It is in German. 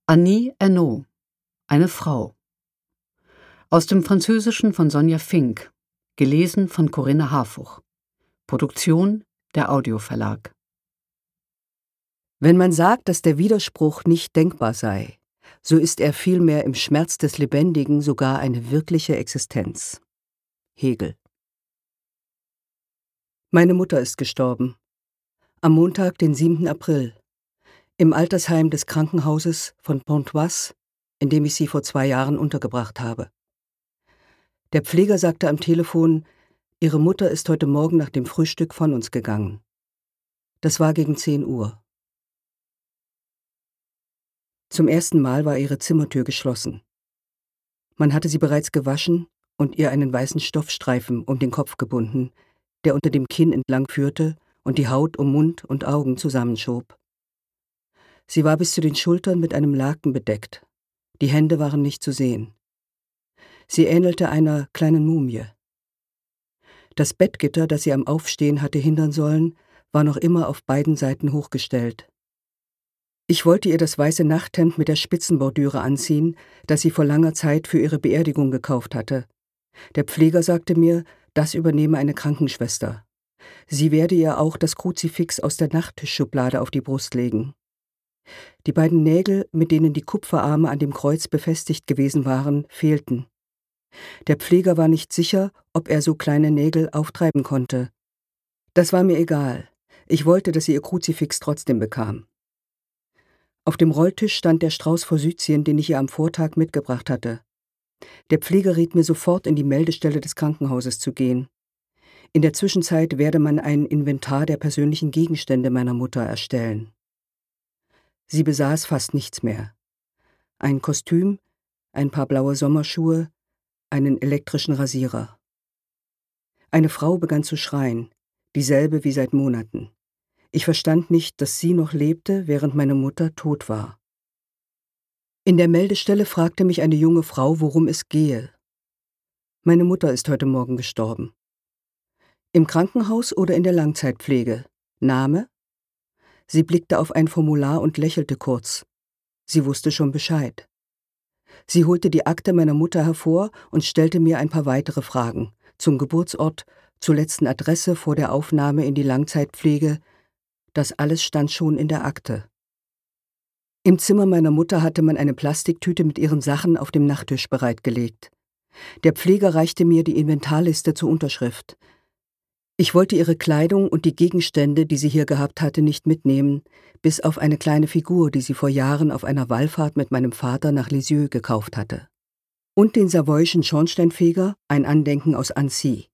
Annie Ernaux, eine Frau. Aus dem Französischen von Sonja Fink, gelesen von Corinna Harfuch. Produktion der Audioverlag. Wenn man sagt, dass der Widerspruch nicht denkbar sei, so ist er vielmehr im Schmerz des Lebendigen sogar eine wirkliche Existenz. Hegel. Meine Mutter ist gestorben. Am Montag, den 7. April. Im Altersheim des Krankenhauses von Pontoise, in dem ich sie vor 2 Jahren untergebracht habe. Der Pfleger sagte am Telefon, ihre Mutter ist heute Morgen nach dem Frühstück von uns gegangen. Das war gegen 10 Uhr. Zum ersten Mal war ihre Zimmertür geschlossen. Man hatte sie bereits gewaschen und ihr einen weißen Stoffstreifen um den Kopf gebunden, der unter dem Kinn entlang führte und die Haut um Mund und Augen zusammenschob. Sie war bis zu den Schultern mit einem Laken bedeckt. Die Hände waren nicht zu sehen. Sie ähnelte einer kleinen Mumie. Das Bettgitter, das sie am Aufstehen hatte hindern sollen, war noch immer auf beiden Seiten hochgestellt. Ich wollte ihr das weiße Nachthemd mit der Spitzenbordüre anziehen, das sie vor langer Zeit für ihre Beerdigung gekauft hatte. Der Pfleger sagte mir, das übernehme eine Krankenschwester. Sie werde ihr auch das Kruzifix aus der Nachttischschublade auf die Brust legen. Die beiden Nägel, mit denen die Kupferarme an dem Kreuz befestigt gewesen waren, fehlten. Der Pfleger war nicht sicher, ob er so kleine Nägel auftreiben konnte. Das war mir egal. Ich wollte, dass sie ihr Kruzifix trotzdem bekam. Auf dem Rolltisch stand der Strauß Forsythien, den ich ihr am Vortag mitgebracht hatte. Der Pfleger riet mir sofort, in die Meldestelle des Krankenhauses zu gehen. In der Zwischenzeit werde man ein Inventar der persönlichen Gegenstände meiner Mutter erstellen. Sie besaß fast nichts mehr. Ein Kostüm, ein paar blaue Sommerschuhe, einen elektrischen Rasierer. Eine Frau begann zu schreien, dieselbe wie seit Monaten. Ich verstand nicht, dass sie noch lebte, während meine Mutter tot war. In der Meldestelle fragte mich eine junge Frau, worum es gehe. Meine Mutter ist heute Morgen gestorben. Im Krankenhaus oder in der Langzeitpflege? Name? Sie blickte auf ein Formular und lächelte kurz. Sie wusste schon Bescheid. Sie holte die Akte meiner Mutter hervor und stellte mir ein paar weitere Fragen. Zum Geburtsort, zur letzten Adresse vor der Aufnahme in die Langzeitpflege. Das alles stand schon in der Akte. Im Zimmer meiner Mutter hatte man eine Plastiktüte mit ihren Sachen auf dem Nachttisch bereitgelegt. Der Pfleger reichte mir die Inventarliste zur Unterschrift. Ich wollte ihre Kleidung und die Gegenstände, die sie hier gehabt hatte, nicht mitnehmen, bis auf eine kleine Figur, die sie vor Jahren auf einer Wallfahrt mit meinem Vater nach Lisieux gekauft hatte. Und den savoyischen Schornsteinfeger, ein Andenken aus Annecy.